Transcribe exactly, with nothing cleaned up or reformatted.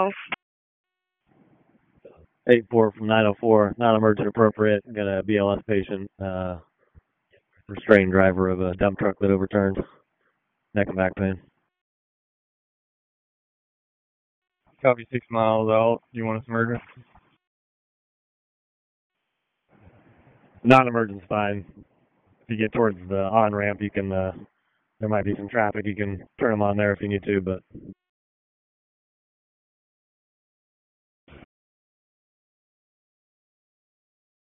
eight four from nine oh four, not emergent appropriate. Got a B L S patient, uh, restrained driver of a dump truck that overturned, neck and back pain. Copy six miles out. Do you want us to merge? Non-emergent's fine. If you get towards the on-ramp, you can, uh, there might be some traffic. You can turn them on there if you need to, but